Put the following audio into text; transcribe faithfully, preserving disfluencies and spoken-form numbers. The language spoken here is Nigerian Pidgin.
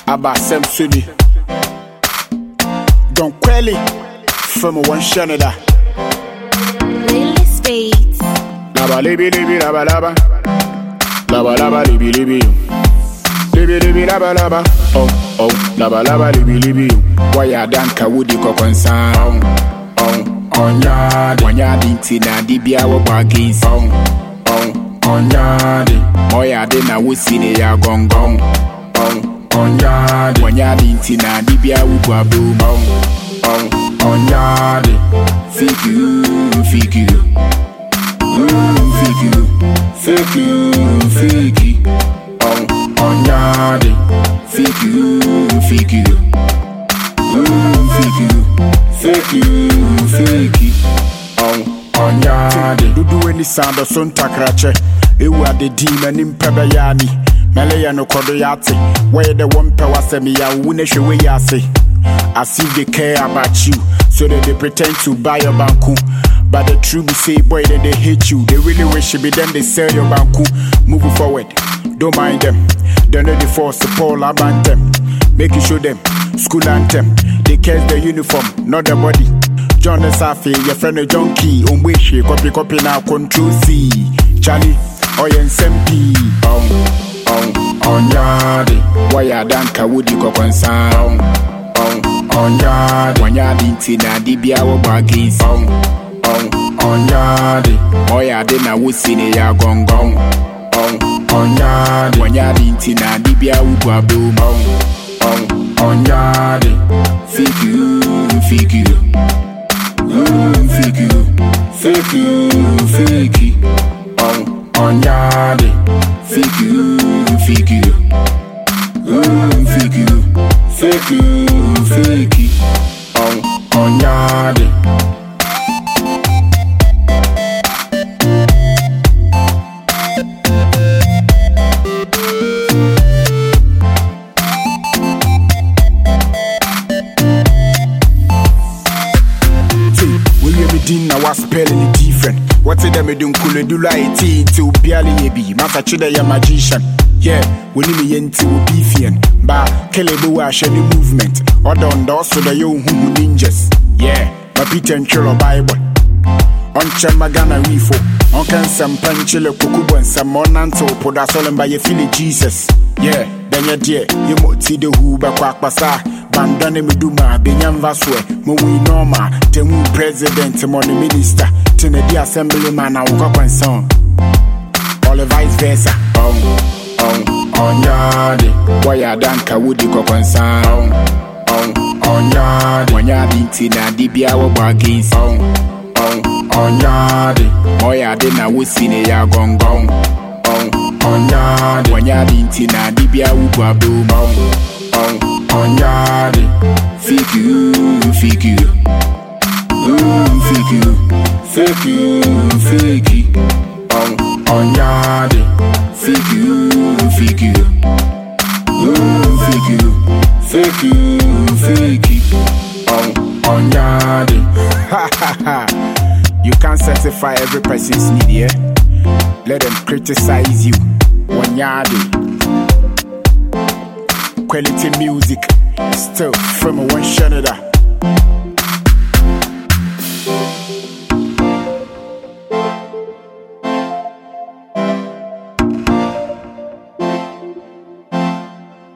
Abba Samsuni Don Quelly from one Shanada Lily Spades Laba libi libi laba laba Laba laba libi libi Libi libi laba laba Oh oh laba laba libi libi Waya danka wudi kokonsa Oh oh onyadi Wanyadi ntina dibia wabagis Oh oh onyadi Moyade na wusine ya gongong Oh onyadi Wanyadi ntina dibia wabagum Oh oh onyadi Fake you, fake you Mm, fake you, fake you, fake you Oh, onyadi Fake you, fake you Mm, fake you, fake you, fake you Oh, onyadi Dudu eni sando son takrache Ewa de di meni mpebe yani Mele ya no kodo yate Where the one pe wasemi ya Wune shewe yase As if they care about you So that they pretend to buy your banku But the truth be say, boy, then they hate you. They really wish it be them, they sell your banku. Moving forward, don't mind them. Don't know the force, the pole, about them. Make you show them, school anthem. They catch the uniform, not the body. John the Safi, your friend a junkie. On wish you copy, copy now, control C. Charlie, oh, yeah, S M P. Oh, oh, on yadi. Why ya danka woody kokonsa? Oh, oh, on yadi. Wanyadi tina dibia wabagis. Oh, oh, onyadi Moyade na wusine ya gongong Oh, onyadi Wanyadi ntina dibia ugwabum Oh, oh, onyadi Fake you, fake you Mm, fake you, fake you, fake you Oh, onyadi Fake you, fake you Mm, fake you, fake you, fake you Oh, onyadi Now what's spelling it different? What's it that me don't cool do like tea to barely be Masa chida ya magician. Yeah, we need me into beefian. Ba Kelebo wash any movement. Or down the so the yo who ninjas. Yeah, my Peter and Chilo Bible. On Chamagana Rifo. On can some panchilla kukubu and some monanto put us all by your Philly Jesus. Yeah, then you're dear, you might see the who back basa. Bandane Meduma, Benyam Vaswe, Mowi Norma, Temu President, Money Minister, Tenedi Assemblyman, and Waka song. All the vice versa. Oh, oh, onyadi, Waya danka woody kokonsa. Oh, oh, onyadi, Wanyadi tina dibia wabagis. Oh, oh, onyadi, Moyade na wusine ya gongong. Oh, onyadi, Wanyadi tina dibia wabagum. Oh, oh, onyadi Fake you, fake you Mm, fake you, fake you, fake you Oh, onyadi Fake you, fake you Mm, fake you, fake you, fake you Oh, onyadi Ha ha ha You can't satisfy every person's need, yeah? Let them criticize you Onyadi Quality music, still from one Shanada.